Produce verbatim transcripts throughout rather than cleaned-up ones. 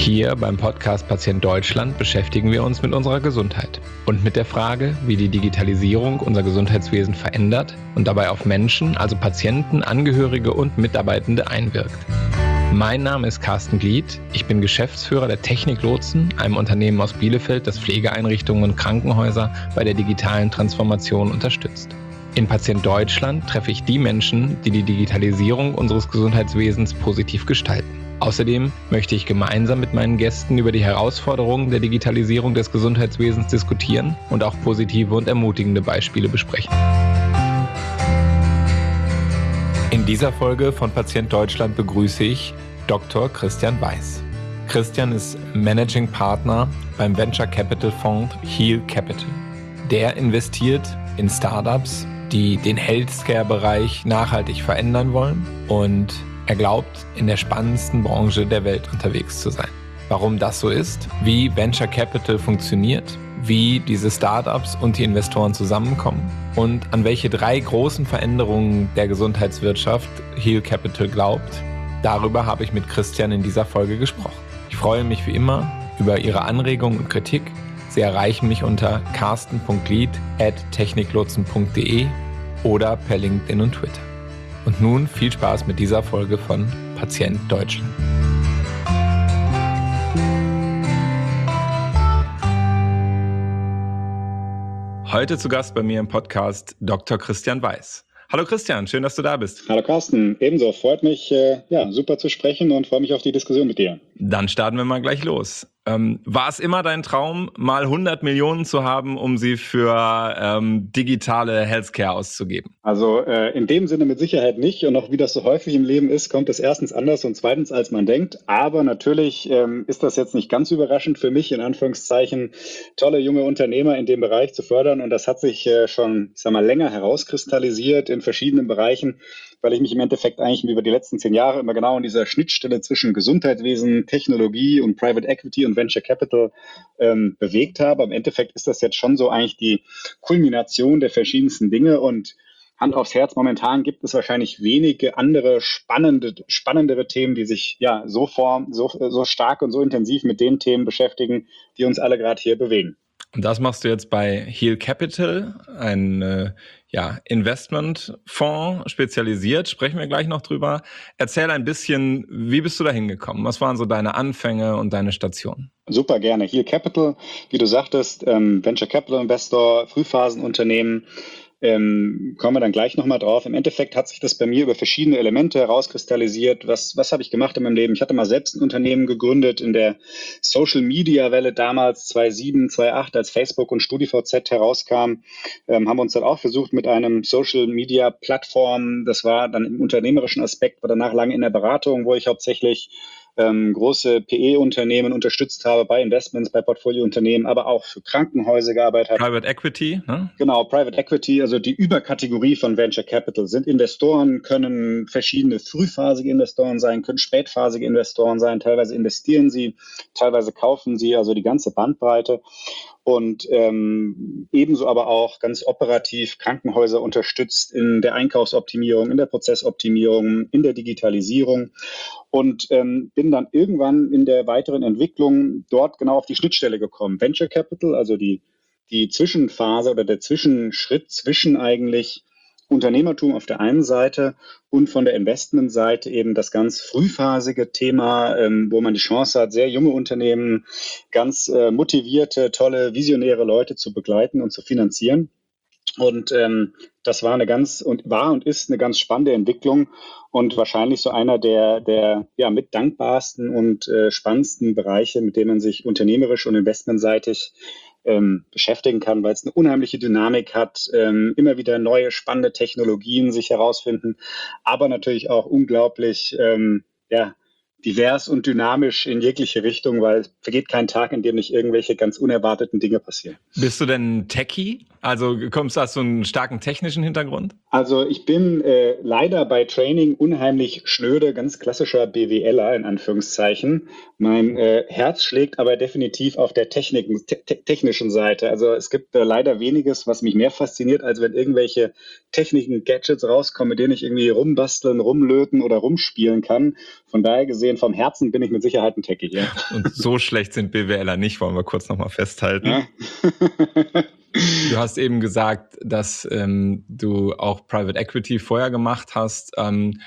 Hier beim Podcast Patient Deutschland beschäftigen wir uns mit unserer Gesundheit und mit der Frage, wie die Digitalisierung unser Gesundheitswesen verändert und dabei auf Menschen, also Patienten, Angehörige und Mitarbeitende einwirkt. Mein Name ist Carsten Glied, ich bin Geschäftsführer der Technik Lotsen, einem Unternehmen aus Bielefeld, das Pflegeeinrichtungen und Krankenhäuser bei der digitalen Transformation unterstützt. In Patient Deutschland treffe ich die Menschen, die die Digitalisierung unseres Gesundheitswesens positiv gestalten. Außerdem möchte ich gemeinsam mit meinen Gästen über die Herausforderungen der Digitalisierung des Gesundheitswesens diskutieren und auch positive und ermutigende Beispiele besprechen. In dieser Folge von Patient Deutschland begrüße ich Doktor Christian Weiß. Christian ist Managing Partner beim Venture Capital Fonds Heal Capital. Der investiert in Startups, die den Healthcare-Bereich nachhaltig verändern wollen, und er glaubt, in der spannendsten Branche der Welt unterwegs zu sein. Warum das so ist, wie Venture Capital funktioniert, wie diese Startups und die Investoren zusammenkommen und an welche drei großen Veränderungen der Gesundheitswirtschaft Heal Capital glaubt, darüber habe ich mit Christian in dieser Folge gesprochen. Ich freue mich wie immer über Ihre Anregungen und Kritik. Sie erreichen mich unter carsten punkt glied at techniklotsen punkt de oder per LinkedIn und Twitter. Und nun viel Spaß mit dieser Folge von Patient Deutschland. Heute zu Gast bei mir im Podcast Doktor Christian Weiß. Hallo Christian, schön, dass du da bist. Hallo Carsten, ebenso. Freut mich, äh, ja, super zu sprechen und freue mich auf die Diskussion mit dir. Dann starten wir mal gleich los. Ähm, war es immer dein Traum, mal hundert Millionen zu haben, um sie für ähm, digitale Healthcare auszugeben? Also äh, in dem Sinne mit Sicherheit nicht. Und auch wie das so häufig im Leben ist, kommt es erstens anders und zweitens, als man denkt. Aber natürlich ähm, ist das jetzt nicht ganz überraschend für mich, in Anführungszeichen, tolle junge Unternehmer in dem Bereich zu fördern. Und das hat sich äh, schon, ich sag mal, länger herauskristallisiert in verschiedenen Bereichen, weil ich mich im Endeffekt eigentlich über die letzten zehn Jahre immer genau in dieser Schnittstelle zwischen Gesundheitswesen, Technologie und Private Equity und Venture Capital ähm, bewegt habe. Im Endeffekt ist das jetzt schon so eigentlich die Kulmination der verschiedensten Dinge, und Hand aufs Herz, momentan gibt es wahrscheinlich wenige andere spannende, spannendere Themen, die sich ja so form, so, so stark und so intensiv mit den Themen beschäftigen, die uns alle gerade hier bewegen. Und das machst du jetzt bei Heal Capital, ein äh, ja, Investmentfonds, spezialisiert. Sprechen wir gleich noch drüber. Erzähl ein bisschen, wie bist du da hingekommen? Was waren so deine Anfänge und deine Stationen? Super gerne. Heal Capital, wie du sagtest, ähm, Venture Capital Investor, Frühphasenunternehmen. Ähm, kommen wir dann gleich nochmal drauf. Im Endeffekt hat sich das bei mir über verschiedene Elemente herauskristallisiert. Was, was habe ich gemacht in meinem Leben? Ich hatte mal selbst ein Unternehmen gegründet in der Social-Media-Welle damals, zweitausendsieben, zweitausendacht, als Facebook und StudiVZ herauskam, ähm, haben wir uns dann auch versucht mit einem Social-Media-Plattform. Das war dann im unternehmerischen Aspekt, war danach lange in der Beratung, wo ich hauptsächlich Ähm, große P E-Unternehmen unterstützt habe, bei Investments, bei Portfoliounternehmen, aber auch für Krankenhäuser gearbeitet habe. Private Equity, ne? Genau, Private Equity, also die Überkategorie von Venture Capital sind Investoren, können verschiedene frühphasige Investoren sein, können spätphasige Investoren sein, teilweise investieren sie, teilweise kaufen sie, also die ganze Bandbreite. Und ähm, ebenso aber auch ganz operativ Krankenhäuser unterstützt in der Einkaufsoptimierung, in der Prozessoptimierung, in der Digitalisierung, und ähm, bin dann irgendwann in der weiteren Entwicklung dort genau auf die Schnittstelle gekommen. Venture Capital, also die, die Zwischenphase oder der Zwischenschritt zwischen eigentlich Unternehmertum auf der einen Seite und von der Investmentseite eben das ganz frühphasige Thema, ähm, wo man die Chance hat, sehr junge Unternehmen, ganz äh, motivierte, tolle, visionäre Leute zu begleiten und zu finanzieren. Und ähm, das war eine ganz und war und ist eine ganz spannende Entwicklung und wahrscheinlich so einer der, der ja, mit dankbarsten und äh, spannendsten Bereiche, mit denen man sich unternehmerisch und investmentseitig Ähm, beschäftigen kann, weil es eine unheimliche Dynamik hat, ähm, immer wieder neue spannende Technologien sich herausfinden, aber natürlich auch unglaublich ähm, ja, divers und dynamisch in jegliche Richtung, weil es vergeht kein Tag, in dem nicht irgendwelche ganz unerwarteten Dinge passieren. Bist du denn Techie? Also kommst du, hast du einen starken technischen Hintergrund? Also ich bin äh, leider bei Training unheimlich schnöde, ganz klassischer BWLer in Anführungszeichen. Mein äh, Herz schlägt aber definitiv auf der Technik, te technischen Seite. Also es gibt äh, leider weniges, was mich mehr fasziniert, als wenn irgendwelche Techniken, Gadgets rauskommen, mit denen ich irgendwie rumbasteln, rumlöten oder rumspielen kann. Von daher gesehen, vom Herzen bin ich mit Sicherheit ein Techie hier. Und so schlecht sind BWLer nicht, wollen wir kurz nochmal festhalten. Ja. Du hast eben gesagt, dass ähm, du auch Private Equity vorher gemacht hast. Ähm,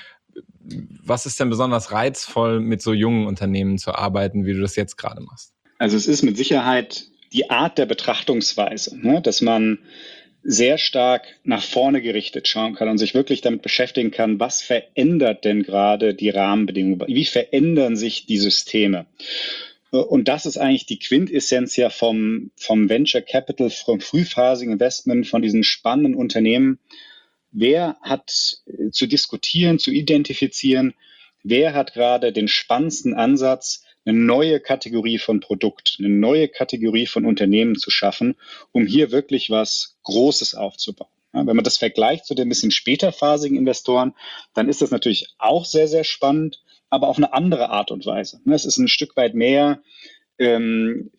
was ist denn besonders reizvoll, mit so jungen Unternehmen zu arbeiten, wie du das jetzt gerade machst? Also es ist mit Sicherheit die Art der Betrachtungsweise, ne? Dass man sehr stark nach vorne gerichtet schauen kann und sich wirklich damit beschäftigen kann, was verändert denn gerade die Rahmenbedingungen, wie verändern sich die Systeme. Und das ist eigentlich die Quintessenz ja vom, vom Venture Capital, vom frühphasigen Investment, von diesen spannenden Unternehmen. Wer hat zu diskutieren, zu identifizieren, wer hat gerade den spannendsten Ansatz, eine neue Kategorie von Produkt, eine neue Kategorie von Unternehmen zu schaffen, um hier wirklich was Großes aufzubauen. Ja, wenn man das vergleicht zu den bisschen späterphasigen Investoren, dann ist das natürlich auch sehr, sehr spannend, aber auf eine andere Art und Weise. Es ist ein Stück weit mehr ähm,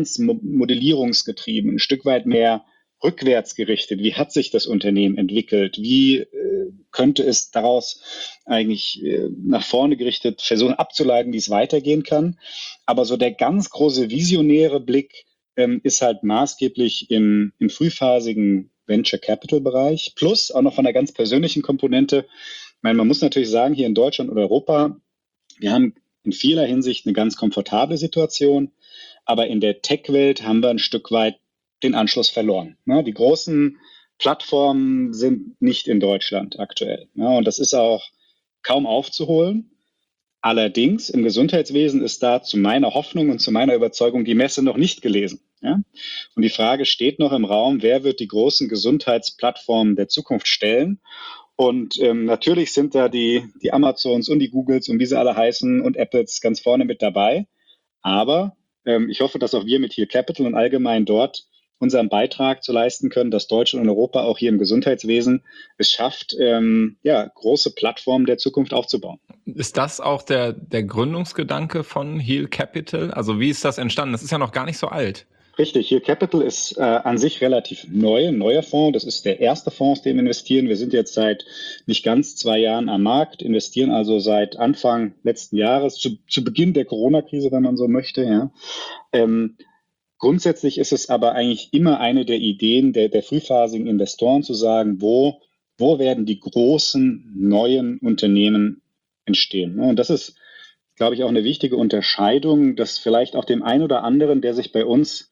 Finanzmodellierungsgetrieben, ein Stück weit mehr rückwärts gerichtet. Wie hat sich das Unternehmen entwickelt? Wie äh, könnte es daraus eigentlich äh, nach vorne gerichtet versuchen abzuleiten, wie es weitergehen kann? Aber so der ganz große visionäre Blick ähm, ist halt maßgeblich im, im frühphasigen Venture Capital Bereich, plus auch noch von einer ganz persönlichen Komponente. Ich meine, man muss natürlich sagen, hier in Deutschland und Europa, wir haben in vieler Hinsicht eine ganz komfortable Situation, aber in der Tech-Welt haben wir ein Stück weit den Anschluss verloren. Die großen Plattformen sind nicht in Deutschland aktuell. Und das ist auch kaum aufzuholen. Allerdings im Gesundheitswesen ist da zu meiner Hoffnung und zu meiner Überzeugung die Messe noch nicht gelesen. Und die Frage steht noch im Raum, wer wird die großen Gesundheitsplattformen der Zukunft stellen? Und ähm, natürlich sind da die, die Amazons und die Googles und wie sie alle heißen und Apples ganz vorne mit dabei. Aber ähm, ich hoffe, dass auch wir mit Heal Capital und allgemein dort unseren Beitrag zu leisten können, dass Deutschland und Europa auch hier im Gesundheitswesen es schafft, ähm, ja, große Plattformen der Zukunft aufzubauen. Ist das auch der, der Gründungsgedanke von Heal Capital? Also wie ist das entstanden? Das ist ja noch gar nicht so alt. Richtig, Heal Capital ist äh, an sich relativ neu, ein neuer Fonds. Das ist der erste Fonds, aus dem wir investieren. Wir sind jetzt seit nicht ganz zwei Jahren am Markt, investieren also seit Anfang letzten Jahres, zu, zu Beginn der Corona-Krise, wenn man so möchte. Ja. Ähm, grundsätzlich ist es aber eigentlich immer eine der Ideen der, der frühphasigen Investoren zu sagen, wo, wo werden die großen neuen Unternehmen entstehen. Und das ist, glaube ich, auch eine wichtige Unterscheidung, dass vielleicht auch dem einen oder anderen, der sich bei uns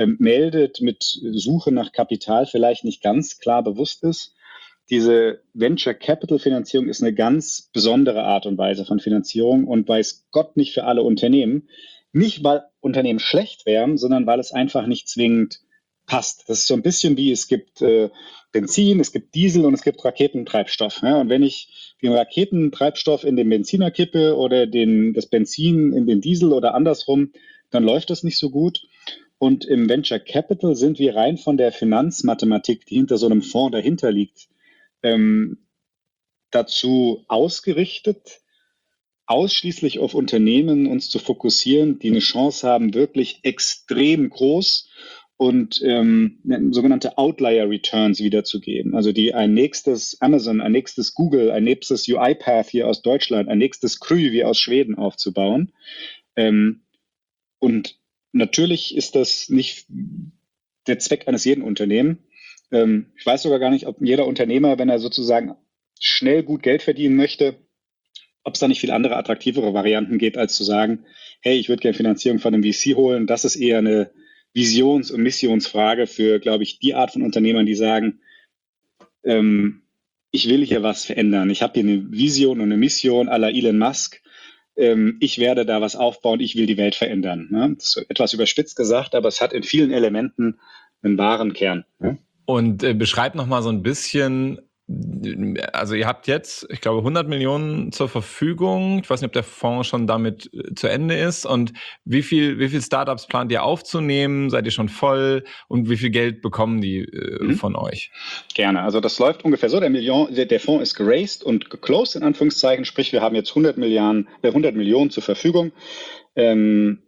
meldet mit Suche nach Kapital, vielleicht nicht ganz klar bewusst ist. Diese Venture Capital Finanzierung ist eine ganz besondere Art und Weise von Finanzierung und weiß Gott nicht für alle Unternehmen. Nicht, weil Unternehmen schlecht wären, sondern weil es einfach nicht zwingend passt. Das ist so ein bisschen wie es gibt äh, Benzin, es gibt Diesel und es gibt Raketentreibstoff. Ja? Und wenn ich den Raketentreibstoff in den Benziner kippe oder den, das Benzin in den Diesel oder andersrum, dann läuft das nicht so gut. Und im Venture Capital sind wir rein von der Finanzmathematik, die hinter so einem Fonds dahinter liegt, ähm, dazu ausgerichtet, ausschließlich auf Unternehmen uns zu fokussieren, die eine Chance haben, wirklich extrem groß und ähm, sogenannte Outlier Returns wiederzugeben. Also die ein nächstes Amazon, ein nächstes Google, ein nächstes UiPath hier aus Deutschland, ein nächstes Kry wie aus Schweden aufzubauen. Ähm, und natürlich ist das nicht der Zweck eines jeden Unternehmens. Ähm, ich weiß sogar gar nicht, ob jeder Unternehmer, wenn er sozusagen schnell gut Geld verdienen möchte, ob es da nicht viel andere, attraktivere Varianten gibt, als zu sagen, hey, ich würde gerne Finanzierung von einem V C holen. Das ist eher eine Visions- und Missionsfrage für, glaube ich, die Art von Unternehmern, die sagen, ähm, ich will hier was verändern. Ich habe hier eine Vision und eine Mission à la Elon Musk. Ich werde da was aufbauen, ich will die Welt verändern. Das ist etwas überspitzt gesagt, aber es hat in vielen Elementen einen wahren Kern. Und äh, beschreib noch mal so ein bisschen, Also ihr habt jetzt, ich glaube, hundert Millionen zur Verfügung. Ich weiß nicht, ob der Fonds schon damit zu Ende ist. Und wie viel, wie viel Startups plant ihr aufzunehmen? Seid ihr schon voll? Und wie viel Geld bekommen die äh, mhm. von euch? Gerne. Also das läuft ungefähr so. Der, Million, der, der Fonds ist geraced und geclosed, in Anführungszeichen. Sprich, wir haben jetzt hundert Milliarden, äh, hundert Millionen zur Verfügung. Ähm,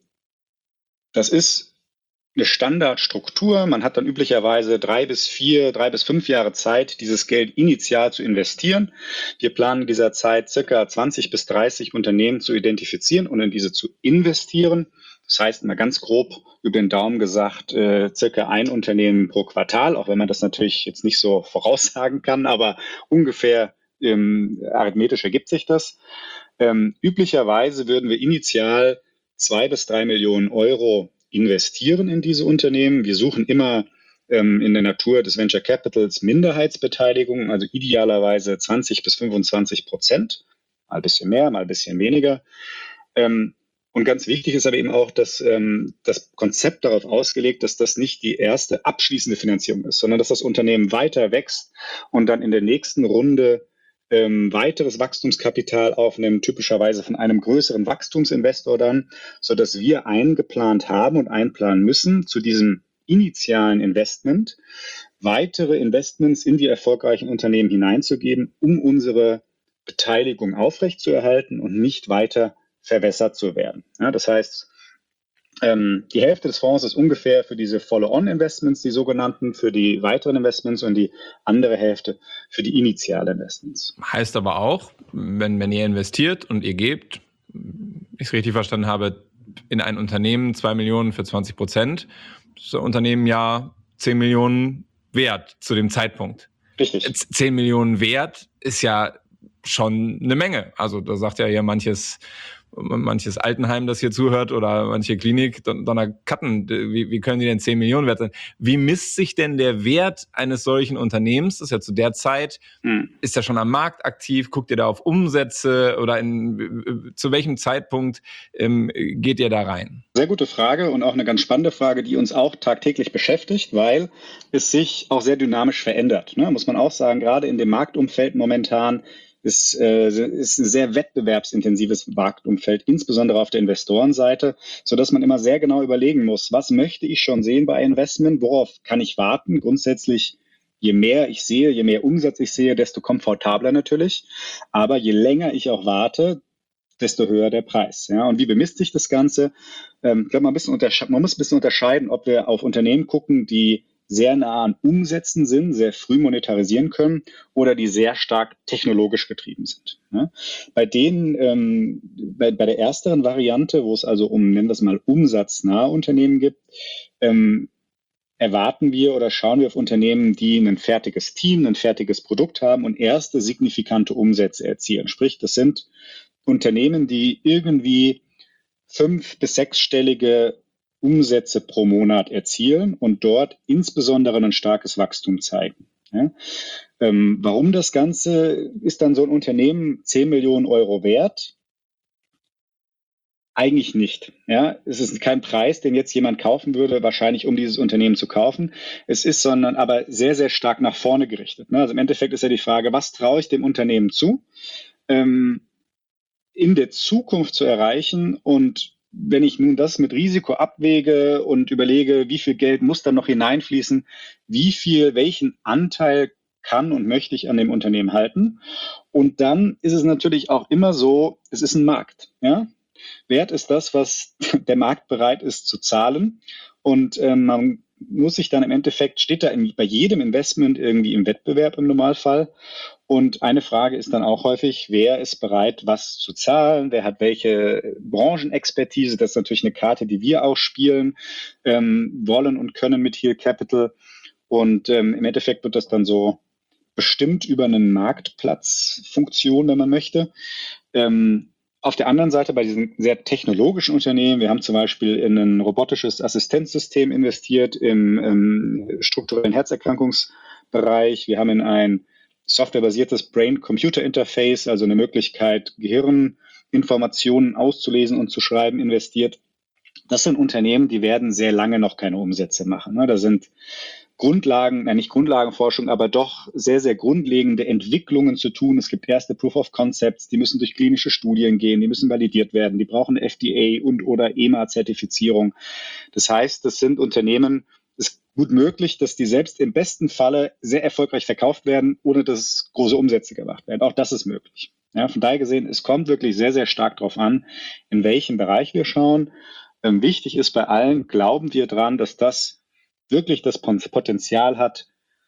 das ist eine Standardstruktur. Man hat dann üblicherweise drei bis vier, drei bis fünf Jahre Zeit, dieses Geld initial zu investieren. Wir planen in dieser Zeit circa zwanzig bis dreißig Unternehmen zu identifizieren und in diese zu investieren. Das heißt, mal ganz grob über den Daumen gesagt, äh, circa ein Unternehmen pro Quartal, auch wenn man das natürlich jetzt nicht so voraussagen kann, aber ungefähr ähm, arithmetisch ergibt sich das. Ähm, üblicherweise würden wir initial zwei bis drei Millionen Euro investieren in diese Unternehmen. Wir suchen immer ähm, in der Natur des Venture Capitals Minderheitsbeteiligung, also idealerweise zwanzig bis fünfundzwanzig Prozent, mal ein bisschen mehr, mal ein bisschen weniger. Ähm, und ganz wichtig ist aber eben auch, dass ähm, das Konzept darauf ausgelegt, dass das nicht die erste abschließende Finanzierung ist, sondern dass das Unternehmen weiter wächst und dann in der nächsten Runde Ähm, weiteres Wachstumskapital aufnehmen, typischerweise von einem größeren Wachstumsinvestor dann, sodass wir eingeplant haben und einplanen müssen, zu diesem initialen Investment weitere Investments in die erfolgreichen Unternehmen hineinzugeben, um unsere Beteiligung aufrechtzuerhalten und nicht weiter verwässert zu werden. Ja, das heißt, Ähm, die Hälfte des Fonds ist ungefähr für diese Follow-on-Investments, die sogenannten, für die weiteren Investments und die andere Hälfte für die initialen Investments. Heißt aber auch, wenn, wenn ihr investiert und ihr gebt, ich es richtig verstanden habe, in ein Unternehmen zwei Millionen für zwanzig Prozent, ist das Unternehmen ja zehn Millionen wert zu dem Zeitpunkt. Richtig. zehn Millionen wert ist ja schon eine Menge. Also da sagt ja hier manches... manches Altenheim, das hier zuhört, oder manche Klinik, Donnerkatten, wie, wie können die denn zehn Millionen wert sein? Wie misst sich denn der Wert eines solchen Unternehmens? Das ist ja zu der Zeit, hm. ist er schon am Markt aktiv? Guckt ihr da auf Umsätze oder in, zu welchem Zeitpunkt ähm, geht ihr da rein? Sehr gute Frage und auch eine ganz spannende Frage, die uns auch tagtäglich beschäftigt, weil es sich auch sehr dynamisch verändert. Ne? Muss man auch sagen, gerade in dem Marktumfeld momentan ist, äh, ist ein sehr wettbewerbsintensives Marktumfeld, insbesondere auf der Investorenseite, sodass man immer sehr genau überlegen muss, was möchte ich schon sehen bei Investment, worauf kann ich warten? Grundsätzlich, je mehr ich sehe, je mehr Umsatz ich sehe, desto komfortabler natürlich. Aber je länger ich auch warte, desto höher der Preis. Ja? Und wie bemisst sich das Ganze? Ähm, ich glaube, man, man muss ein bisschen unterscheiden, ob wir auf Unternehmen gucken, die sehr nah an Umsätzen sind, sehr früh monetarisieren können oder die sehr stark technologisch getrieben sind. Ja? Bei denen, ähm, bei, bei der ersteren Variante, wo es also um, nennen wir es mal, umsatznahe Unternehmen gibt, ähm, erwarten wir oder schauen wir auf Unternehmen, die ein fertiges Team, ein fertiges Produkt haben und erste signifikante Umsätze erzielen. Sprich, das sind Unternehmen, die irgendwie fünf- bis sechsstellige Umsätze pro Monat erzielen und dort insbesondere ein starkes Wachstum zeigen. Ja? Ähm, warum das Ganze? Ist dann so ein Unternehmen zehn Millionen Euro wert? Eigentlich nicht. Ja? Es ist kein Preis, den jetzt jemand kaufen würde, wahrscheinlich um dieses Unternehmen zu kaufen. Es ist sondern aber sehr, sehr stark nach vorne gerichtet. Ne? Also im Endeffekt ist ja die Frage, was traue ich dem Unternehmen zu, ähm, in der Zukunft zu erreichen, und wenn ich nun das mit Risiko abwäge und überlege, wie viel Geld muss dann noch hineinfließen, wie viel, welchen Anteil kann und möchte ich an dem Unternehmen halten? Und dann ist es natürlich auch immer so, es ist ein Markt. Ja? Wert ist das, was der Markt bereit ist zu zahlen. Und ähm, man muss sich dann im Endeffekt, steht da in, bei jedem Investment irgendwie im Wettbewerb im Normalfall. Und eine Frage ist dann auch häufig, wer ist bereit, was zu zahlen? Wer hat welche Branchenexpertise? Das ist natürlich eine Karte, die wir auch spielen ähm, wollen und können mit Heal Capital. Und ähm, im Endeffekt wird das dann so bestimmt über eine Marktplatzfunktion, wenn man möchte. Ähm, Auf der anderen Seite bei diesen sehr technologischen Unternehmen, wir haben zum Beispiel in ein robotisches Assistenzsystem investiert im, im strukturellen Herzerkrankungsbereich. Wir haben in ein softwarebasiertes Brain-Computer-Interface, also eine Möglichkeit, Gehirninformationen auszulesen und zu schreiben, investiert. Das sind Unternehmen, die werden sehr lange noch keine Umsätze machen. Da sind Grundlagen, nein, nicht Grundlagenforschung, aber doch sehr, sehr grundlegende Entwicklungen zu tun. Es gibt erste Proof of Concepts, die müssen durch klinische Studien gehen, die müssen validiert werden, die brauchen eine F D A und oder E M A-Zertifizierung. Das heißt, das sind Unternehmen, es ist gut möglich, dass die selbst im besten Falle sehr erfolgreich verkauft werden, ohne dass große Umsätze gemacht werden. Auch das ist möglich. Ja, von daher gesehen, es kommt wirklich sehr, sehr stark darauf an, in welchem Bereich wir schauen. Ähm, wichtig ist bei allen, glauben wir dran, dass das wirklich das Potenzial hat,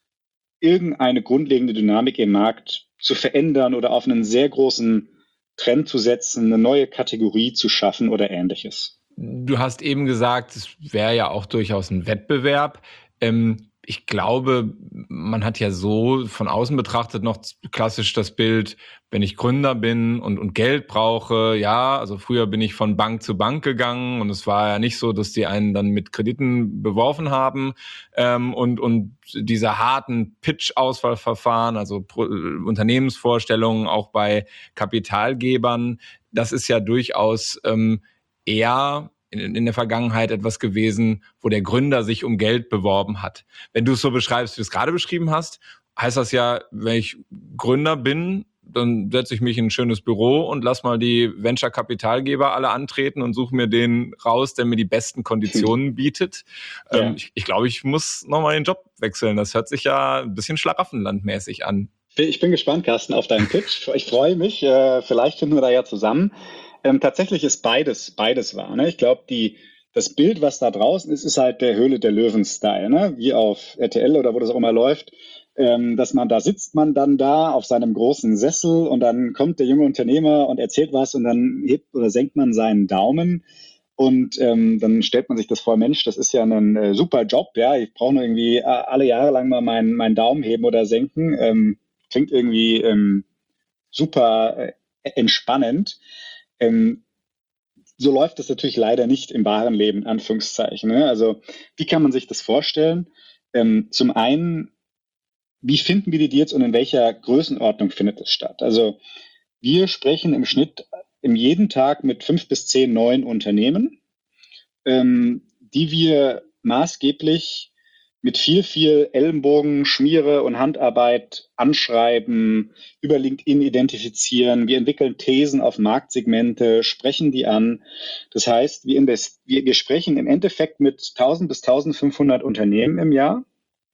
irgendeine grundlegende Dynamik im Markt zu verändern oder auf einen sehr großen Trend zu setzen, eine neue Kategorie zu schaffen oder Ähnliches. Du hast eben gesagt, es wäre ja auch durchaus ein Wettbewerb. Ähm, ich glaube, man hat ja so von außen betrachtet noch klassisch das Bild, wenn ich Gründer bin und, und Geld brauche, ja, also früher bin ich von Bank zu Bank gegangen und es war ja nicht so, dass die einen dann mit Krediten beworfen haben ähm, und, und diese harten Pitch-Auswahlverfahren, also Pro- Unternehmensvorstellungen auch bei Kapitalgebern, das ist ja durchaus ähm, eher in, in der Vergangenheit etwas gewesen, wo der Gründer sich um Geld beworben hat. Wenn du es so beschreibst, wie du es gerade beschrieben hast, heißt das ja, wenn ich Gründer bin, dann setze ich mich in ein schönes Büro und lass mal die Venture-Kapitalgeber alle antreten und suche mir den raus, der mir die besten Konditionen bietet. Ja. Ähm, ich, ich glaube, ich muss nochmal den Job wechseln. Das hört sich ja ein bisschen schlaraffenlandmäßig an. Ich bin gespannt, Carsten, auf deinen Pitch. Ich freue mich. Äh, vielleicht finden wir da ja zusammen. Ähm, tatsächlich ist beides, beides wahr. Ne? Ich glaube, die, das Bild, was da draußen ist, ist halt der Höhle der Löwen-Style, ne? Wie auf R T L oder wo das auch immer läuft. Ähm, dass man da sitzt man dann da auf seinem großen Sessel und dann kommt der junge Unternehmer und erzählt was und dann hebt oder senkt man seinen Daumen. Und ähm, dann stellt man sich das vor, Mensch, das ist ja ein äh, super Job, ja. Ich brauche nur irgendwie äh, alle Jahre lang mal meinen, meinen Daumen heben oder senken. Ähm, klingt irgendwie ähm, super äh, entspannend. Ähm, so läuft das natürlich leider nicht im wahren Leben, in Anführungszeichen. Ne? Also wie kann man sich das vorstellen? Ähm, zum einen, wie finden wir die Deals und in welcher Größenordnung findet es statt? Also wir sprechen im Schnitt im jeden Tag mit fünf bis zehn neuen Unternehmen, ähm, die wir maßgeblich mit viel, viel Ellenbogen, Schmiere und Handarbeit anschreiben, über LinkedIn identifizieren. Wir entwickeln Thesen auf Marktsegmente, sprechen die an. Das heißt, wir, invest- wir, wir sprechen im Endeffekt mit tausend bis eintausendfünfhundert Unternehmen im Jahr.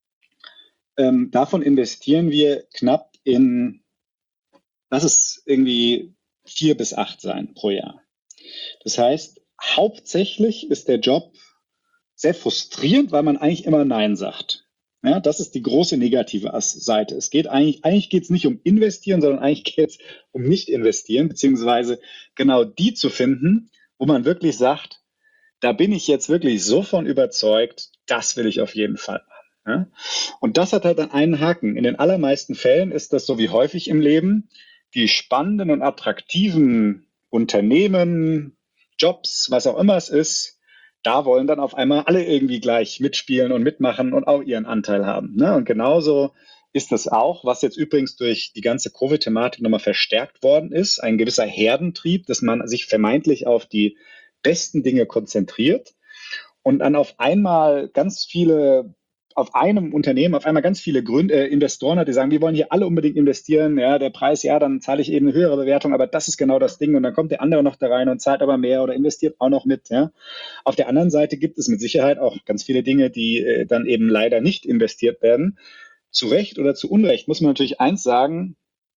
Ähm, davon investieren wir knapp in, lass es irgendwie vier bis acht sein pro Jahr. Das heißt, hauptsächlich ist der Job sehr frustrierend, weil man eigentlich immer Nein sagt. Ja, das ist die große negative Seite. Es geht eigentlich, eigentlich geht es nicht um investieren, sondern eigentlich geht es um nicht investieren, beziehungsweise genau die zu finden, wo man wirklich sagt, da bin ich jetzt wirklich so von überzeugt, das will ich auf jeden Fall machen. Ja? Und das hat halt dann einen Haken. In den allermeisten Fällen ist das so wie häufig im Leben, die spannenden und attraktiven Unternehmen, Jobs, was auch immer es ist, da wollen dann auf einmal alle irgendwie gleich mitspielen und mitmachen und auch ihren Anteil haben. Ne? Und genauso ist das auch, was jetzt übrigens durch die ganze Covid-Thematik nochmal verstärkt worden ist, ein gewisser Herdentrieb, dass man sich vermeintlich auf die besten Dinge konzentriert und dann auf einmal ganz viele, auf einem Unternehmen, auf einmal ganz viele Gründ äh, Investoren hat, die sagen, wir wollen hier alle unbedingt investieren, ja, der Preis, ja, dann zahle ich eben eine höhere Bewertung, aber das ist genau das Ding und dann kommt der andere noch da rein und zahlt aber mehr oder investiert auch noch mit, ja. Auf der anderen Seite gibt es mit Sicherheit auch ganz viele Dinge, die äh, dann eben leider nicht investiert werden. Zu Recht oder zu Unrecht muss man natürlich eins sagen,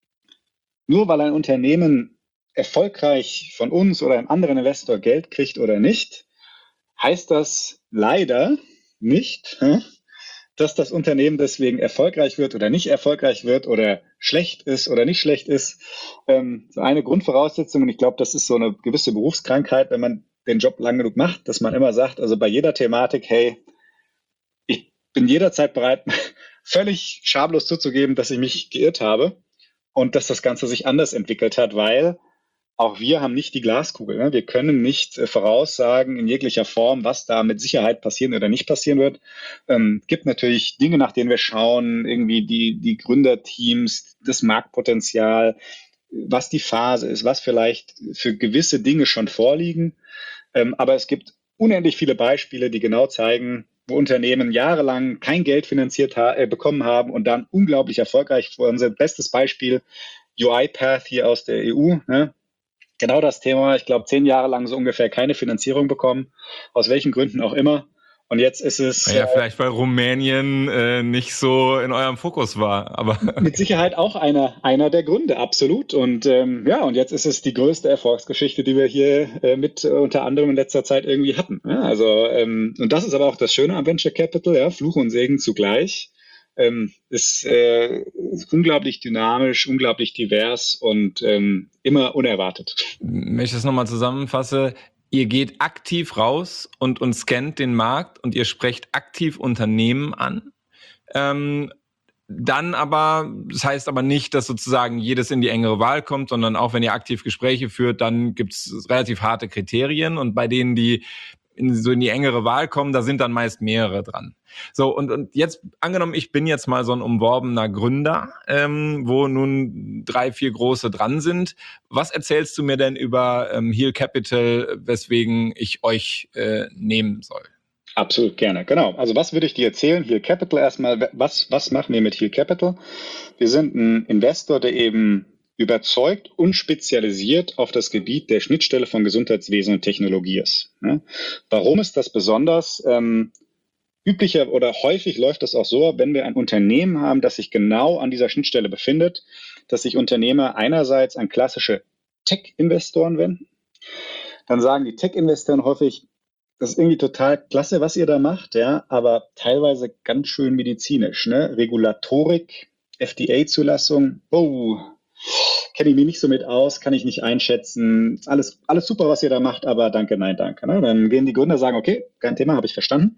nur weil ein Unternehmen erfolgreich von uns oder einem anderen Investor Geld kriegt oder nicht, heißt das leider nicht, dass das Unternehmen deswegen erfolgreich wird oder nicht erfolgreich wird oder schlecht ist oder nicht schlecht ist. Ähm, so eine Grundvoraussetzung, und ich glaube, das ist so eine gewisse Berufskrankheit, wenn man den Job lang genug macht, dass man immer sagt, also bei jeder Thematik, hey, ich bin jederzeit bereit, völlig schamlos zuzugeben, dass ich mich geirrt habe und dass das Ganze sich anders entwickelt hat, weil auch wir haben nicht die Glaskugel. Ne? Wir können nicht äh, voraussagen in jeglicher Form, was da mit Sicherheit passieren oder nicht passieren wird. Ähm, gibt natürlich Dinge, nach denen wir schauen, irgendwie die, die Gründerteams, das Marktpotenzial, was die Phase ist, was vielleicht für gewisse Dinge schon vorliegen. Ähm, aber es gibt unendlich viele Beispiele, die genau zeigen, wo Unternehmen jahrelang kein Geld finanziert ha- äh, bekommen haben und dann unglaublich erfolgreich wurden. Unser bestes Beispiel, UiPath hier aus der E U, ne? Genau das Thema. Ich glaube, zehn Jahre lang so ungefähr keine Finanzierung bekommen, aus welchen Gründen auch immer. Und jetzt ist es Ja, vielleicht weil Rumänien äh, nicht so in eurem Fokus war, aber mit Sicherheit auch einer, einer der Gründe, absolut. Und ähm, ja, und jetzt ist es die größte Erfolgsgeschichte, die wir hier äh, mit äh, unter anderem in letzter Zeit irgendwie hatten. Ja, also, ähm, und das ist aber auch das Schöne am Venture Capital, ja, Fluch und Segen zugleich. Ähm, ist, äh, ist unglaublich dynamisch, unglaublich divers und ähm, immer unerwartet. wenn ich das nochmal zusammenfasse, ihr geht aktiv raus und, und scannt den Markt und ihr sprecht aktiv Unternehmen an. Ähm, Dann aber, das heißt aber nicht, dass sozusagen jedes in die engere Wahl kommt, sondern auch wenn ihr aktiv Gespräche führt, dann gibt's relativ harte Kriterien und bei denen, die in, so in die engere Wahl kommen, da sind dann meist mehrere dran. So, und, und jetzt, angenommen, ich bin jetzt mal so ein umworbener Gründer, ähm, wo nun drei, vier große dran sind. Was erzählst du mir denn über ähm, Heal Capital, weswegen ich euch äh, nehmen soll? Absolut gerne, genau. Also was würde ich dir erzählen? Heal Capital erstmal, was, was machen wir mit Heal Capital? Wir sind ein Investor, der eben überzeugt und spezialisiert auf das Gebiet der Schnittstelle von Gesundheitswesen und Technologie ist. Ja. Warum ist das besonders? Ähm, üblicher oder häufig läuft das auch so, wenn wir ein Unternehmen haben, das sich genau an dieser Schnittstelle befindet, dass sich Unternehmer einerseits an klassische Tech-Investoren wenden. Dann sagen die Tech-Investoren häufig, das ist irgendwie total klasse, was ihr da macht, ja, aber teilweise ganz schön medizinisch, ne? Regulatorik, F D A-Zulassung, oh, kenne ich mich nicht so mit aus, kann ich nicht einschätzen. Alles, alles super, was ihr da macht, aber danke, nein, danke. Ne? Dann gehen die Gründer sagen, okay, kein Thema, habe ich verstanden.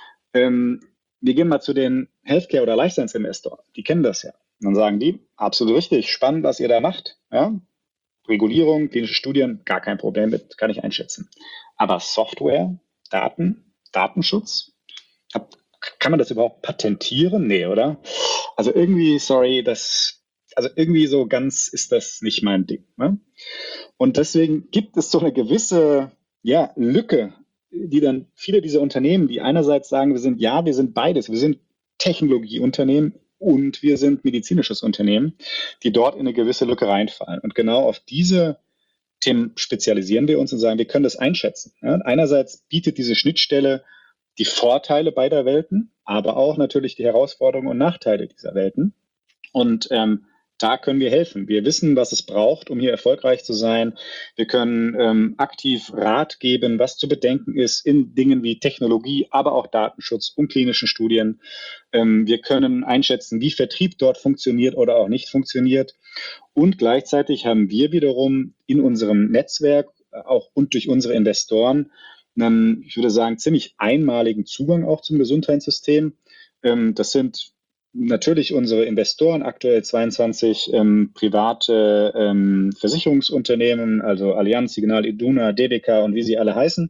Ähm, wir gehen mal zu den Healthcare- oder Life Science-Investoren. Die kennen das ja. Und dann sagen die, absolut richtig, spannend, was ihr da macht. Ja? Regulierung, klinische Studien, gar kein Problem mit, kann ich einschätzen. Aber Software, Daten, Datenschutz, hab, kann man das überhaupt patentieren? Nee, oder? Also irgendwie, sorry, das, also irgendwie so ganz ist das nicht mein Ding. Ne? Und deswegen gibt es so eine gewisse, ja, Lücke, die dann viele dieser Unternehmen, die einerseits sagen, wir sind, ja, wir sind beides, wir sind Technologieunternehmen und wir sind medizinisches Unternehmen, die dort in eine gewisse Lücke reinfallen. Und genau auf diese Themen spezialisieren wir uns und sagen, wir können das einschätzen. Ja, einerseits bietet diese Schnittstelle die Vorteile beider Welten, aber auch natürlich die Herausforderungen und Nachteile dieser Welten. Und ähm, da können wir helfen. Wir wissen, was es braucht, um hier erfolgreich zu sein. Wir können ähm, aktiv Rat geben, was zu bedenken ist in Dingen wie Technologie, aber auch Datenschutz und klinischen Studien. Ähm, wir können einschätzen, wie Vertrieb dort funktioniert oder auch nicht funktioniert. Und gleichzeitig haben wir wiederum in unserem Netzwerk auch und durch unsere Investoren einen, ich würde sagen, ziemlich einmaligen Zugang auch zum Gesundheitssystem. Ähm, das sind natürlich unsere Investoren, aktuell zweiundzwanzig ähm, private ähm, Versicherungsunternehmen, also Allianz, Signal, Iduna, D B K und wie sie alle heißen.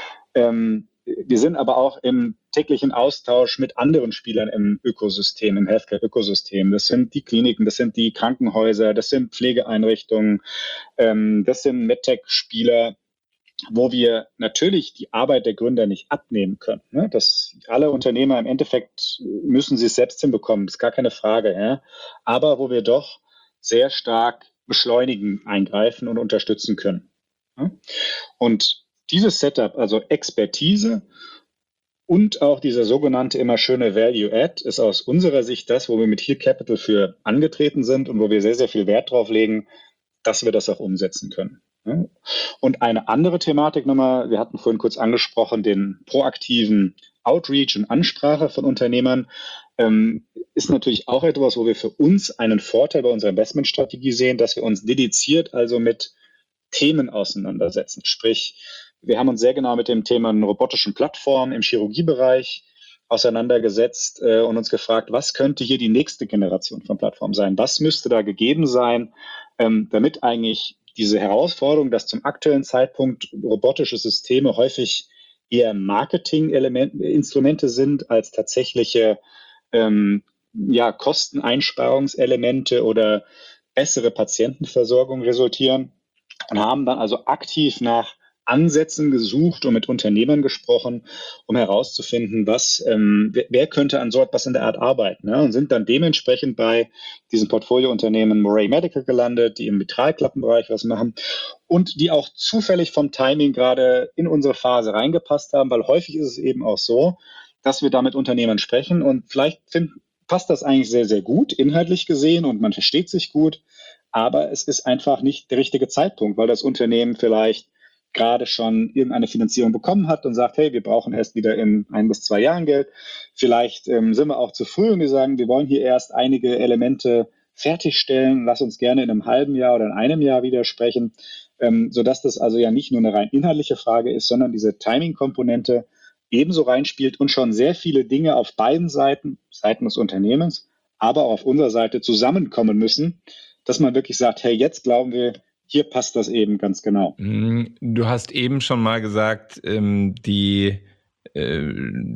Ähm, wir sind aber auch im täglichen Austausch mit anderen Spielern im Ökosystem, im Healthcare-Ökosystem. Das sind die Kliniken, das sind die Krankenhäuser, das sind Pflegeeinrichtungen, ähm, das sind MedTech-Spieler, wo wir natürlich die Arbeit der Gründer nicht abnehmen können. Ne? Das, alle Unternehmer im Endeffekt müssen sie es selbst hinbekommen, ist gar keine Frage. Ja? Aber wo wir doch sehr stark beschleunigen, eingreifen und unterstützen können. Ja? Und dieses Setup, also Expertise und auch dieser sogenannte immer schöne Value Add, ist aus unserer Sicht das, wo wir mit Heal Capital für angetreten sind und wo wir sehr, sehr viel Wert drauf legen, dass wir das auch umsetzen können. Und eine andere Thematik nochmal, wir hatten vorhin kurz angesprochen, den proaktiven Outreach und Ansprache von Unternehmern, ähm, ist natürlich auch etwas, wo wir für uns einen Vorteil bei unserer Investmentstrategie sehen, dass wir uns dediziert also mit Themen auseinandersetzen. Sprich, wir haben uns sehr genau mit dem Thema robotischen Plattformen im Chirurgiebereich auseinandergesetzt äh, und uns gefragt, was könnte hier die nächste Generation von Plattformen sein? Was müsste da gegeben sein, ähm, damit eigentlich diese Herausforderung, dass zum aktuellen Zeitpunkt robotische Systeme häufig eher Marketing-Instrumente sind als tatsächliche ähm, ja, Kosteneinsparungselemente oder bessere Patientenversorgung resultieren und haben dann also aktiv nach Ansätzen gesucht und mit Unternehmern gesprochen, um herauszufinden, was, ähm, wer, wer könnte an so etwas in der Art arbeiten, ne? Und sind dann dementsprechend bei diesem Portfoliounternehmen Moray Medical gelandet, die im Mitralklappenbereich was machen und die auch zufällig vom Timing gerade in unsere Phase reingepasst haben, weil häufig ist es eben auch so, dass wir da mit Unternehmern sprechen und vielleicht find, passt das eigentlich sehr, sehr gut, inhaltlich gesehen und man versteht sich gut, aber es ist einfach nicht der richtige Zeitpunkt, weil das Unternehmen vielleicht gerade schon irgendeine Finanzierung bekommen hat und sagt, hey, wir brauchen erst wieder in ein bis zwei Jahren Geld. Vielleicht ähm, sind wir auch zu früh und wir sagen, wir wollen hier erst einige Elemente fertigstellen. Lass uns gerne in einem halben Jahr oder in einem Jahr wieder sprechen, ähm, sodass das also ja nicht nur eine rein inhaltliche Frage ist, sondern diese Timing-Komponente ebenso reinspielt und schon sehr viele Dinge auf beiden Seiten, Seiten des Unternehmens, aber auch auf unserer Seite zusammenkommen müssen, dass man wirklich sagt, hey, jetzt glauben wir, hier passt das eben ganz genau. Du hast eben schon mal gesagt, ähm, die, äh,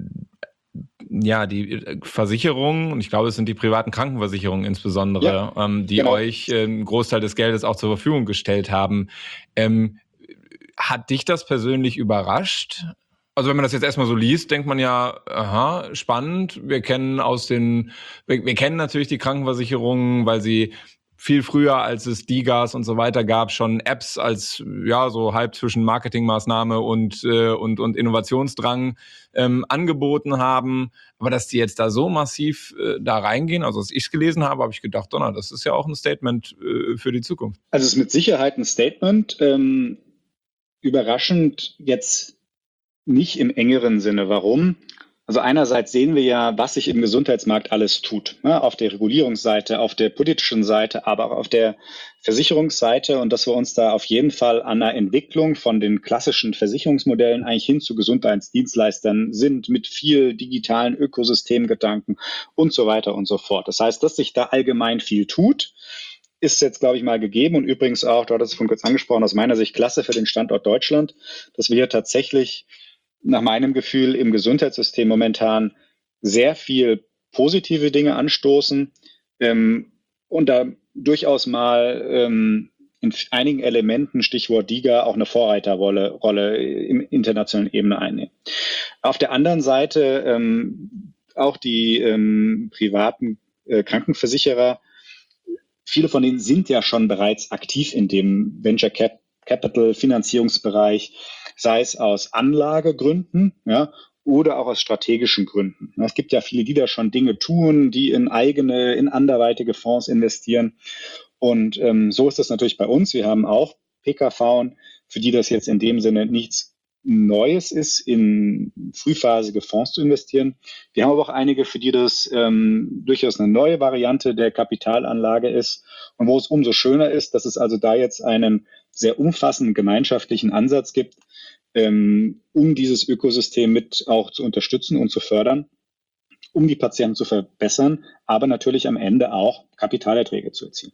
ja, die Versicherungen, und ich glaube, es sind die privaten Krankenversicherungen insbesondere, ja, ähm, die genau. euch äh, einen Großteil des Geldes auch zur Verfügung gestellt haben. Ähm, hat dich das persönlich überrascht? Also wenn man das jetzt erstmal so liest, denkt man ja, aha, spannend. Wir kennen aus den, wir, wir kennen natürlich die Krankenversicherungen, weil sie viel früher, als es DiGAs und so weiter gab, schon Apps als ja so halb zwischen Marketingmaßnahme und äh, und und Innovationsdrang ähm, angeboten haben. Aber dass die jetzt da so massiv äh, da reingehen, also als ich es gelesen habe, habe ich gedacht, Donner, das ist ja auch ein Statement äh, für die Zukunft. Also es ist mit Sicherheit ein Statement. Ähm, überraschend jetzt nicht im engeren Sinne. Warum? Also einerseits sehen wir ja, was sich im Gesundheitsmarkt alles tut, ne? Auf der Regulierungsseite, auf der politischen Seite, aber auch auf der Versicherungsseite und dass wir uns da auf jeden Fall an einer Entwicklung von den klassischen Versicherungsmodellen eigentlich hin zu Gesundheitsdienstleistern sind mit viel digitalen Ökosystemgedanken und so weiter und so fort. Das heißt, dass sich da allgemein viel tut, ist jetzt, glaube ich, mal gegeben und übrigens auch, du hattest es vorhin kurz angesprochen, aus meiner Sicht klasse für den Standort Deutschland, dass wir hier tatsächlich nach meinem Gefühl im Gesundheitssystem momentan sehr viel positive Dinge anstoßen ähm, und da durchaus mal ähm, in einigen Elementen, Stichwort DiGA, auch eine Vorreiterrolle Rolle im internationalen Ebene einnehmen. Auf der anderen Seite ähm, auch die ähm, privaten äh, Krankenversicherer, viele von denen sind ja schon bereits aktiv in dem Venture Cap Capital Finanzierungsbereich, sei es aus Anlagegründen, ja, oder auch aus strategischen Gründen. Es gibt ja viele, die da schon Dinge tun, die in eigene, in anderweitige Fonds investieren. Und ähm, so ist das natürlich bei uns. Wir haben auch P K Vs, für die das jetzt in dem Sinne nichts Neues ist, in frühphasige Fonds zu investieren. Wir haben aber auch einige, für die das ähm, durchaus eine neue Variante der Kapitalanlage ist und wo es umso schöner ist, dass es also da jetzt einen sehr umfassenden gemeinschaftlichen Ansatz gibt, ähm, um dieses Ökosystem mit auch zu unterstützen und zu fördern, um die Patienten zu verbessern, aber natürlich am Ende auch Kapitalerträge zu erzielen.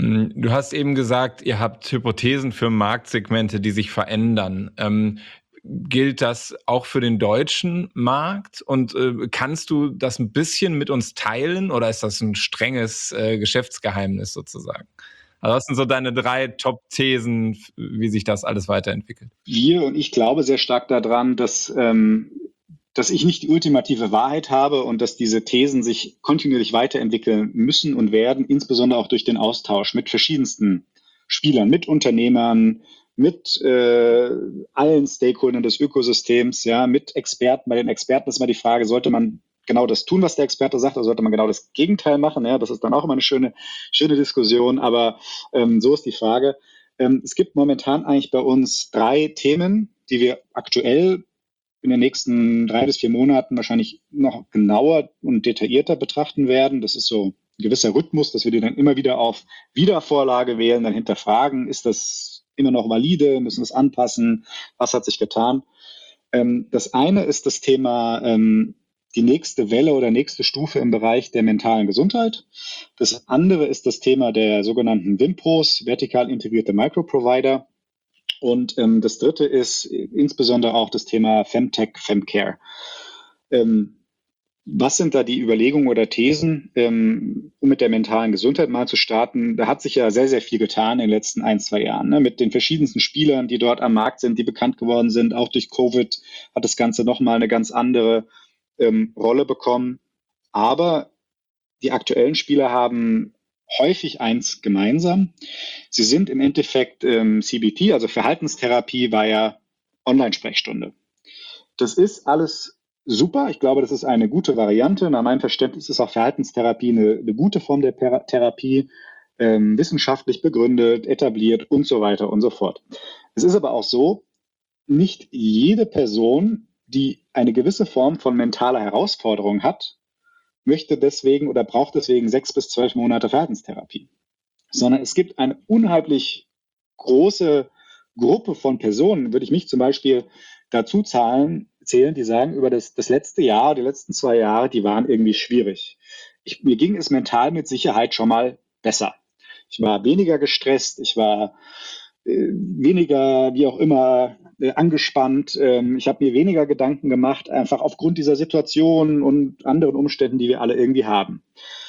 Du hast eben gesagt, ihr habt Hypothesen für Marktsegmente, die sich verändern. Ähm, gilt das auch für den deutschen Markt? Und äh, kannst du das ein bisschen mit uns teilen oder ist das ein strenges äh, Geschäftsgeheimnis sozusagen? Also was sind so deine drei Top-Thesen, wie sich das alles weiterentwickelt? Wir und ich glaube sehr stark daran, dass, ähm, dass ich nicht die ultimative Wahrheit habe und dass diese Thesen sich kontinuierlich weiterentwickeln müssen und werden, insbesondere auch durch den Austausch mit verschiedensten Spielern, mit Unternehmern, mit äh, allen Stakeholdern des Ökosystems, ja, mit Experten. Bei den Experten ist immer die Frage, sollte man genau das tun, was der Experte sagt, oder sollte man genau das Gegenteil machen? Ja, das ist dann auch immer eine schöne, schöne Diskussion, aber ähm, so ist die Frage. Ähm, es gibt momentan eigentlich bei uns drei Themen, die wir aktuell in den nächsten drei bis vier Monaten wahrscheinlich noch genauer und detaillierter betrachten werden. Das ist so ein gewisser Rhythmus, dass wir die dann immer wieder auf Wiedervorlage wählen, dann hinterfragen, ist das immer noch valide, müssen wir es anpassen, was hat sich getan? Ähm, das eine ist das Thema ähm, die nächste Welle oder nächste Stufe im Bereich der mentalen Gesundheit. Das andere ist das Thema der sogenannten WIMPROs, vertikal integrierte Microprovider. Und ähm, das dritte ist insbesondere auch das Thema Femtech, Femcare. Ähm, was sind da die Überlegungen oder Thesen, ähm, um mit der mentalen Gesundheit mal zu starten? Da hat sich ja sehr, sehr viel getan in den letzten ein, zwei Jahren, ne? Mit den verschiedensten Spielern, die dort am Markt sind, die bekannt geworden sind. Auch durch Covid hat das Ganze nochmal eine ganz andere ähm, Rolle bekommen. Aber die aktuellen Spieler haben häufig eins gemeinsam. Sie sind im Endeffekt ähm, C B T, also Verhaltenstherapie war ja Online-Sprechstunde. Das ist alles super. Ich glaube, das ist eine gute Variante. Nach meinem Verständnis ist auch Verhaltenstherapie eine, eine gute Form der per- Therapie, ähm, wissenschaftlich begründet, etabliert und so weiter und so fort. Es ist aber auch so, nicht jede Person, die eine gewisse Form von mentaler Herausforderung hat, möchte deswegen oder braucht deswegen sechs bis zwölf Monate Verhaltenstherapie, sondern es gibt eine unheimlich große Gruppe von Personen, würde ich mich zum Beispiel dazu zahlen, zählen, die sagen, über das, das letzte Jahr, die letzten zwei Jahre, die waren irgendwie schwierig. Ich, mir ging es mental mit Sicherheit schon mal besser. Ich war weniger gestresst, ich war äh, weniger, wie auch immer, äh, angespannt. Ähm, ich habe mir weniger Gedanken gemacht, einfach aufgrund dieser Situation und anderen Umständen, die wir alle irgendwie haben.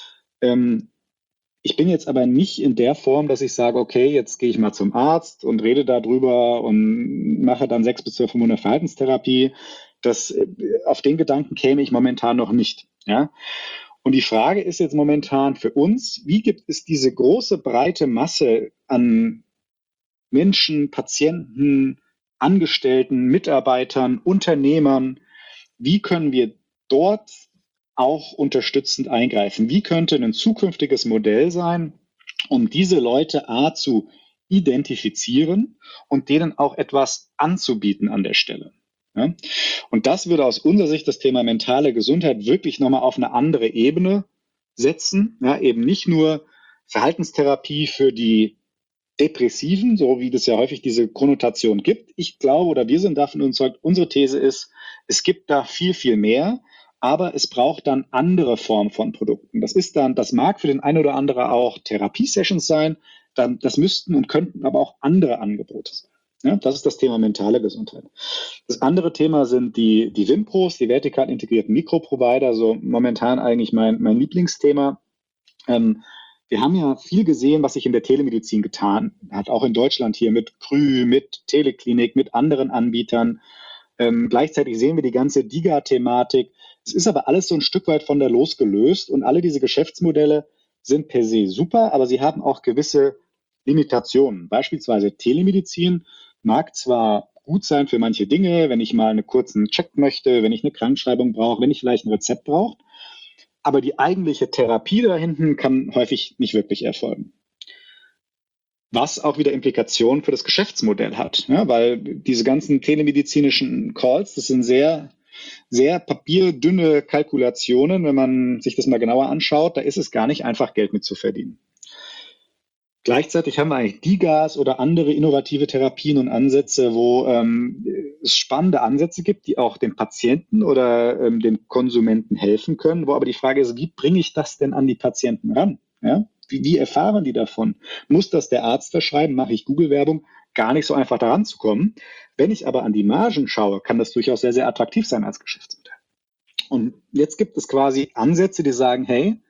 Ähm, ich bin jetzt aber nicht in der Form, dass ich sage, okay, jetzt gehe ich mal zum Arzt und rede darüber und mache dann sechs bis zwölf Monate Verhaltenstherapie. Das, äh, auf den Gedanken käme ich momentan noch nicht. Ja? Und die Frage ist jetzt momentan für uns, wie gibt es diese große, breite Masse an Menschen, Patienten, Angestellten, Mitarbeitern, Unternehmern, wie können wir dort auch unterstützend eingreifen? Wie könnte ein zukünftiges Modell sein, um diese Leute A zu identifizieren und denen auch etwas anzubieten an der Stelle? Ja? Und das würde aus unserer Sicht das Thema mentale Gesundheit wirklich nochmal auf eine andere Ebene setzen. Ja, eben nicht nur Verhaltenstherapie für die Depressiven, so wie das ja häufig diese Konnotation gibt. Ich glaube oder wir sind davon überzeugt, unsere These ist, es gibt da viel, viel mehr, aber es braucht dann andere Formen von Produkten. Das ist dann, das mag für den einen oder anderen auch Therapiesessions sein, dann, das müssten und könnten aber auch andere Angebote sein. Ja, das ist das Thema mentale Gesundheit. Das andere Thema sind die, die WIMPROs, die vertikal integrierten Mikroprovider, so momentan eigentlich mein, mein Lieblingsthema. Ähm, wir haben ja viel gesehen, was sich in der Telemedizin getan hat, auch in Deutschland hier mit Krü, mit Teleklinik, mit anderen Anbietern. Ähm, gleichzeitig sehen wir die ganze DiGA-Thematik. Es ist aber alles so ein Stück weit von der losgelöst und alle diese Geschäftsmodelle sind per se super, aber sie haben auch gewisse Limitationen. Beispielsweise Telemedizin mag zwar gut sein für manche Dinge, wenn ich mal einen kurzen Check möchte, wenn ich eine Krankschreibung brauche, wenn ich vielleicht ein Rezept brauche, aber die eigentliche Therapie da hinten kann häufig nicht wirklich erfolgen. Was auch wieder Implikationen für das Geschäftsmodell hat, ja, weil diese ganzen telemedizinischen Calls, das sind sehr, sehr papierdünne Kalkulationen. Wenn man sich das mal genauer anschaut, da ist es gar nicht einfach, Geld mit zu verdienen. Gleichzeitig haben wir eigentlich DiGAs oder andere innovative Therapien und Ansätze, wo ähm, es spannende Ansätze gibt, die auch dem Patienten oder ähm, dem Konsumenten helfen können, wo aber die Frage ist, wie bringe ich das denn an die Patienten ran? Ja? Wie, wie erfahren die davon? Muss das der Arzt verschreiben? Mache ich Google-Werbung? Gar nicht so einfach daran zu kommen. Wenn ich aber an die Margen schaue, kann das durchaus sehr, sehr attraktiv sein als Geschäftsmodell. Und jetzt gibt es quasi Ansätze, die sagen, hey,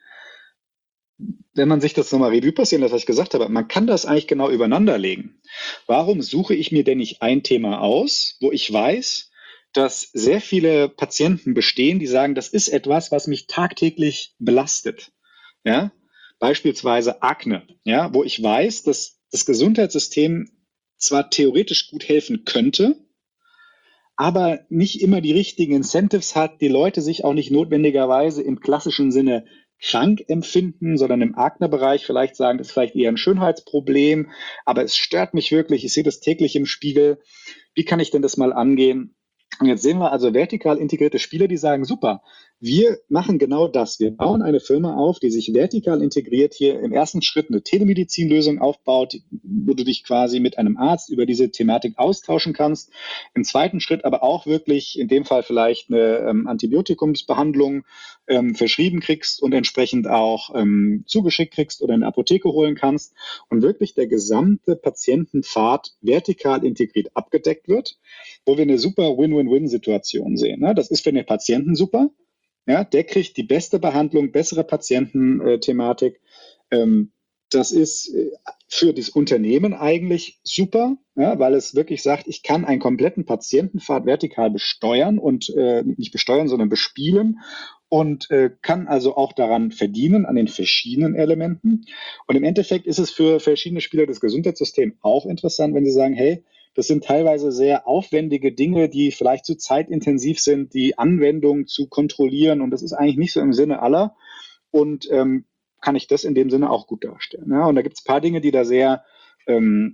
wenn man sich das nochmal Revue passieren lässt, was ich gesagt habe, man kann das eigentlich genau übereinander legen. Warum suche ich mir denn nicht ein Thema aus, wo ich weiß, dass sehr viele Patienten bestehen, die sagen, das ist etwas, was mich tagtäglich belastet. Ja? Beispielsweise Akne, ja? Wo ich weiß, dass das Gesundheitssystem zwar theoretisch gut helfen könnte, aber nicht immer die richtigen Incentives hat, die Leute sich auch nicht notwendigerweise im klassischen Sinne krank empfinden, sondern im Akne-Bereich vielleicht sagen, das ist vielleicht eher ein Schönheitsproblem, aber es stört mich wirklich, ich sehe das täglich im Spiegel. Wie kann ich denn das mal angehen? Und jetzt sehen wir also vertikal integrierte Spieler, die sagen, super, wir machen genau das. Wir bauen eine Firma auf, die sich vertikal integriert hier im ersten Schritt eine Telemedizinlösung aufbaut, wo du dich quasi mit einem Arzt über diese Thematik austauschen kannst. Im zweiten Schritt aber auch wirklich, in dem Fall vielleicht eine ähm, Antibiotikumsbehandlung ähm, verschrieben kriegst und entsprechend auch ähm, zugeschickt kriegst oder in der Apotheke holen kannst und wirklich der gesamte Patientenpfad vertikal integriert abgedeckt wird, wo wir eine super Win-Win-Win-Situation sehen. Ne? Das ist für den Patienten super, Ja, der kriegt die beste Behandlung, bessere Patiententhematik. Ähm, das ist für das Unternehmen eigentlich super, ja, weil es wirklich sagt, ich kann einen kompletten Patientenpfad vertikal besteuern und äh, nicht besteuern, sondern bespielen und äh, kann also auch daran verdienen, an den verschiedenen Elementen. Und im Endeffekt ist es für verschiedene Spieler des Gesundheitssystems auch interessant, wenn sie sagen, hey, das sind teilweise sehr aufwendige Dinge, die vielleicht zu zeitintensiv sind, die Anwendung zu kontrollieren. Und das ist eigentlich nicht so im Sinne aller. Und ähm, kann ich das in dem Sinne auch gut darstellen. Ja? Und da gibt es ein paar Dinge, die da sehr, ähm,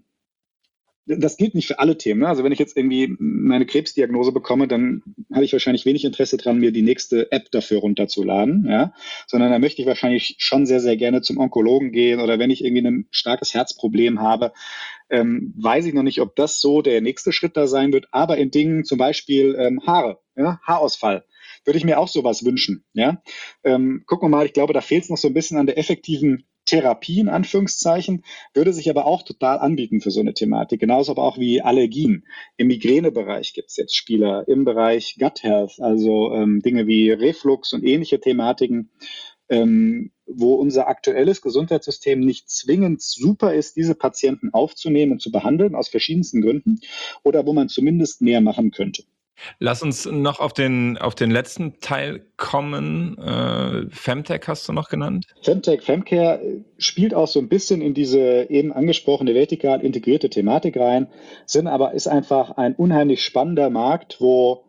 das gilt nicht für alle Themen. Ne? Also wenn ich jetzt irgendwie meine Krebsdiagnose bekomme, dann habe ich wahrscheinlich wenig Interesse dran, mir die nächste App dafür runterzuladen, ja, sondern da möchte ich wahrscheinlich schon sehr, sehr gerne zum Onkologen gehen oder wenn ich irgendwie ein starkes Herzproblem habe, ähm, weiß ich noch nicht, ob das so der nächste Schritt da sein wird, aber in Dingen zum Beispiel ähm, Haare, ja, Haarausfall, würde ich mir auch sowas wünschen, ja. Ähm, gucken wir mal, ich glaube, da fehlt es noch so ein bisschen an der effektiven Therapie in Anführungszeichen, würde sich aber auch total anbieten für so eine Thematik. Genauso aber auch wie Allergien. Im Migränebereich gibt es jetzt Spieler, im Bereich Gut Health, also ähm, Dinge wie Reflux und ähnliche Thematiken, ähm, wo unser aktuelles Gesundheitssystem nicht zwingend super ist, diese Patienten aufzunehmen und zu behandeln, aus verschiedensten Gründen, oder wo man zumindest mehr machen könnte. Lass uns noch auf den, auf den letzten Teil kommen. Äh, Femtech hast du noch genannt? Femtech, Femcare spielt auch so ein bisschen in diese eben angesprochene vertikal integrierte Thematik rein, sind aber ist einfach ein unheimlich spannender Markt, wo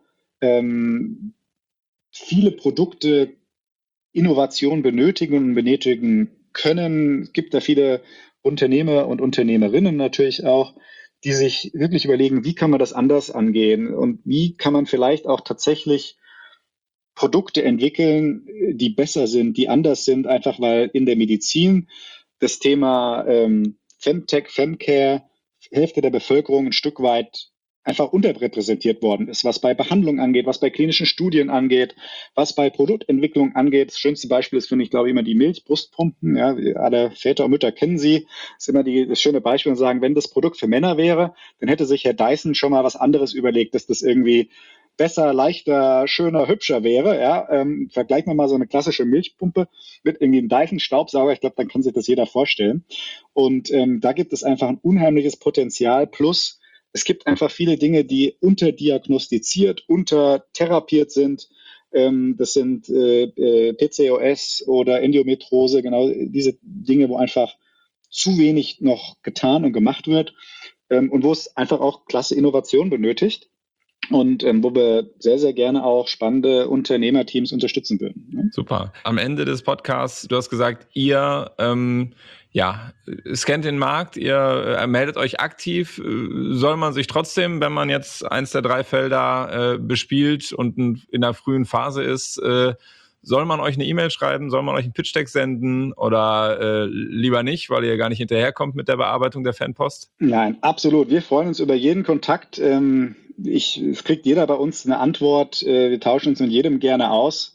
ähm, viele Produkte Innovation benötigen und benötigen können. Es gibt da viele Unternehmer und Unternehmerinnen natürlich auch, die sich wirklich überlegen, wie kann man das anders angehen und wie kann man vielleicht auch tatsächlich Produkte entwickeln, die besser sind, die anders sind, einfach weil in der Medizin das Thema ähm, Femtech, Femcare, Hälfte der Bevölkerung ein Stück weit einfach unterrepräsentiert worden ist, was bei Behandlung angeht, was bei klinischen Studien angeht, was bei Produktentwicklung angeht. Das schönste Beispiel ist, finde ich, glaube ich, immer die Milchbrustpumpen. Ja, alle Väter und Mütter kennen sie. Das ist immer die, das schöne Beispiel und sagen, wenn das Produkt für Männer wäre, dann hätte sich Herr Dyson schon mal was anderes überlegt, dass das irgendwie besser, leichter, schöner, hübscher wäre. Ja, ähm, vergleichen wir mal so eine klassische Milchpumpe mit irgendwie einem Dyson-Staubsauger. Ich glaube, dann kann sich das jeder vorstellen. Und ähm, da gibt es einfach ein unheimliches Potenzial. Plus, es gibt einfach viele Dinge, die unterdiagnostiziert, untertherapiert sind. Ähm, das sind äh, äh, P C O S oder Endometriose, genau diese Dinge, wo einfach zu wenig noch getan und gemacht wird ähm, und wo es einfach auch klasse Innovation benötigt. Und ähm, wo wir sehr, sehr gerne auch spannende Unternehmerteams unterstützen würden. Ne? Super. Am Ende des Podcasts, du hast gesagt, ihr ähm, ja, scannt den Markt, ihr äh, meldet euch aktiv. Soll man sich trotzdem, wenn man jetzt eins der drei Felder äh, bespielt und in, in der frühen Phase ist, äh, soll man euch eine E-Mail schreiben, soll man euch einen Pitch-Deck senden oder äh, lieber nicht, weil ihr gar nicht hinterherkommt mit der Bearbeitung der Fanpost? Nein, absolut. Wir freuen uns über jeden Kontakt. Ähm, ich, es kriegt jeder bei uns eine Antwort. Äh, wir tauschen uns mit jedem gerne aus.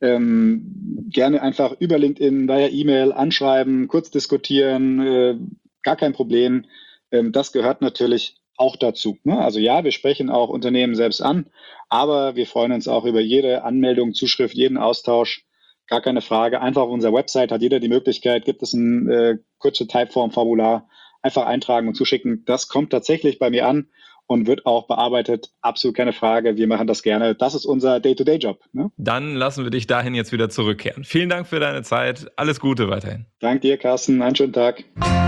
Ähm, gerne einfach über LinkedIn, via E-Mail anschreiben, kurz diskutieren, äh, gar kein Problem. Ähm, das gehört natürlich auch dazu. Ne? Also ja, wir sprechen auch Unternehmen selbst an, aber wir freuen uns auch über jede Anmeldung, Zuschrift, jeden Austausch. Gar keine Frage. Einfach auf unserer Website hat jeder die Möglichkeit, gibt es ein äh, kurze Typeform-Formular, einfach eintragen und zuschicken. Das kommt tatsächlich bei mir an und wird auch bearbeitet. Absolut keine Frage. Wir machen das gerne. Das ist unser Day-to-Day-Job. Ne? Dann lassen wir dich dahin jetzt wieder zurückkehren. Vielen Dank für deine Zeit. Alles Gute weiterhin. Danke dir, Carsten. Einen schönen Tag.